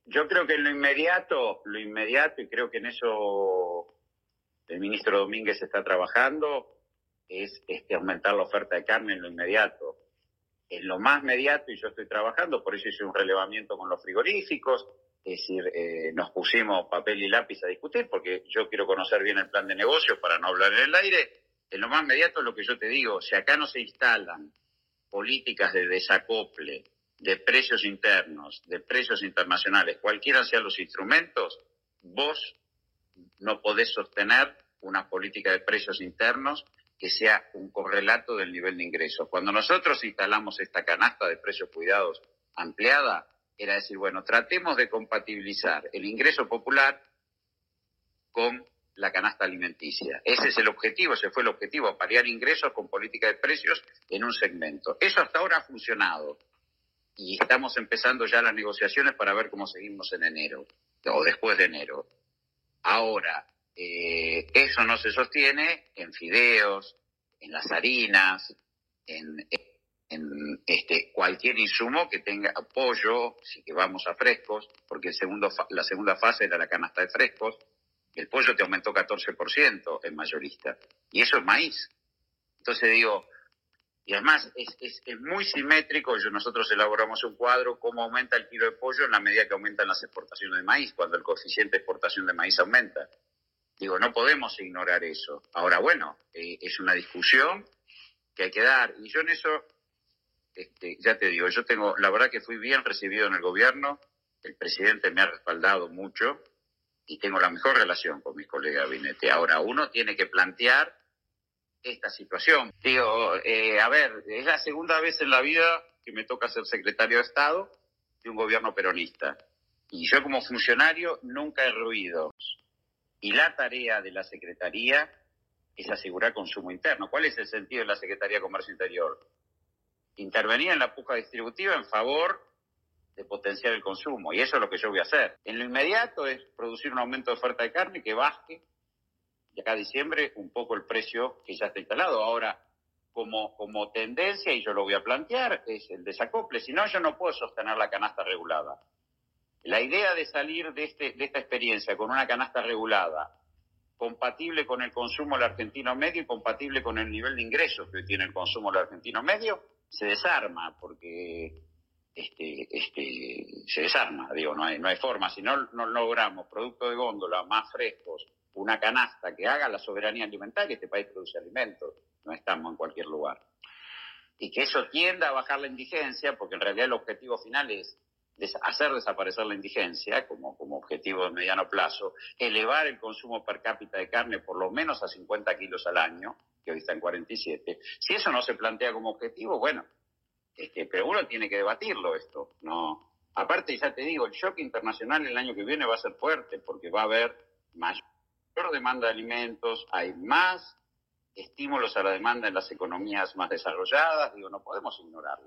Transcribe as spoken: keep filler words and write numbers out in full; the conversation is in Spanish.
Yo creo que en lo inmediato, lo inmediato, y creo que en eso el ministro Domínguez está trabajando, es este, aumentar la oferta de carne en lo inmediato. En lo más inmediato, y yo estoy trabajando, por eso hice un relevamiento con los frigoríficos, es decir, eh, nos pusimos papel y lápiz a discutir, porque yo quiero conocer bien el plan de negocio para no hablar en el aire. En lo más inmediato es lo que yo te digo, si acá no se instalan políticas de desacople, de precios internos, de precios internacionales, cualquiera sean los instrumentos, vos no podés sostener una política de precios internos que sea un correlato del nivel de ingresos. Cuando nosotros instalamos esta canasta de precios cuidados ampliada, era decir, bueno, tratemos de compatibilizar el ingreso popular con la canasta alimenticia. Ese es el objetivo, ese fue el objetivo, paliar ingresos con política de precios en un segmento. Eso hasta ahora ha funcionado y estamos empezando ya las negociaciones para ver cómo seguimos en enero o después de enero. Ahora, eh, eso no se sostiene en fideos, en las harinas, en, en este cualquier insumo que tenga pollo, si que vamos a frescos, porque el segundo la segunda fase era la canasta de frescos. El pollo te aumentó catorce por ciento en mayorista, y eso es maíz. Entonces digo, y además es, es, es muy simétrico, yo, nosotros elaboramos un cuadro, cómo aumenta el kilo de pollo en la medida que aumentan las exportaciones de maíz, cuando el coeficiente de exportación de maíz aumenta. Digo, no podemos ignorar eso. Ahora, bueno, eh, es una discusión que hay que dar, y yo en eso, este, ya te digo, yo tengo, la verdad que fui bien recibido en el gobierno, el presidente me ha respaldado mucho, y tengo la mejor relación con mis colegas de gabinete. Ahora, uno tiene que plantear esta situación. Digo, eh, a ver, es la segunda vez en la vida que me toca ser secretario de Estado de un gobierno peronista. Y yo como funcionario nunca he ruido. Y la tarea de la Secretaría es asegurar consumo interno. ¿Cuál es el sentido de la Secretaría de Comercio Interior? Intervenir en la puja distributiva en favor de potenciar el consumo, y eso es lo que yo voy a hacer. En lo inmediato es producir un aumento de oferta de carne que baje de acá a diciembre un poco el precio que ya está instalado. Ahora, como, como tendencia, y yo lo voy a plantear, es el desacople, si no yo no puedo sostener la canasta regulada. La idea de salir de, este, de esta experiencia con una canasta regulada, compatible con el consumo del argentino medio y compatible con el nivel de ingresos que hoy tiene el consumo del argentino medio, se desarma, porque Este, este, se desarma, digo, no hay, no hay forma. Si no, no logramos productos de góndola más frescos, una canasta que haga la soberanía alimentaria, este país produce alimentos, no estamos en cualquier lugar. Y que eso tienda a bajar la indigencia, porque en realidad el objetivo final es des- hacer desaparecer la indigencia como, como objetivo de mediano plazo, elevar el consumo per cápita de carne por lo menos a cincuenta kilos al año, que hoy está en cuarenta y siete. Si eso no se plantea como objetivo, bueno, Este, pero uno tiene que debatirlo esto, ¿no? Aparte, ya te digo, el shock internacional el año que viene va a ser fuerte, porque va a haber mayor demanda de alimentos, hay más estímulos a la demanda en las economías más desarrolladas, digo, no podemos ignorarlo.